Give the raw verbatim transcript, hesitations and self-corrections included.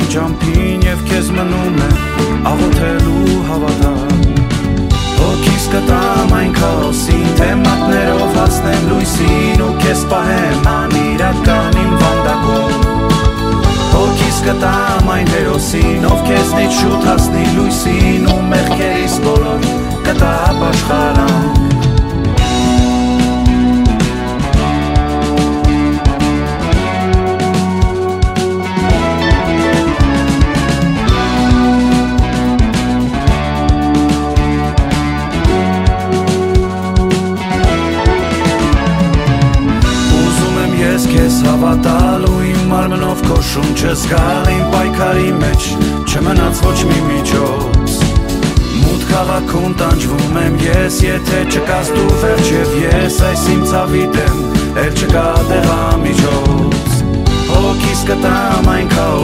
ճամփին եւ քեզ մնում է աղոթելու հավատալ Հոգիս կտամ այն քաոսին թե մատներով հասնեմ լույսին ու քեզ պահեմ անիրական իմ վանդակում Հոգիս կտամ այն հերոսին ով քեզնից շուտ հասնի լույսին ու մեղքերիս բոլոր կտա ապաշխարանք Հավատալ ու իմ մարմնով քո շունչը զգալ իմ պայքարի մեջ չմնաց ոչ մի միջոց Մութ քաղաքում տանջվում եմ ես եթե չկաս դու վերջ եւ ես այս իմ ցավի դեմ էլ չկա դեղամիջոց Հոգիս կտամ այն քաոս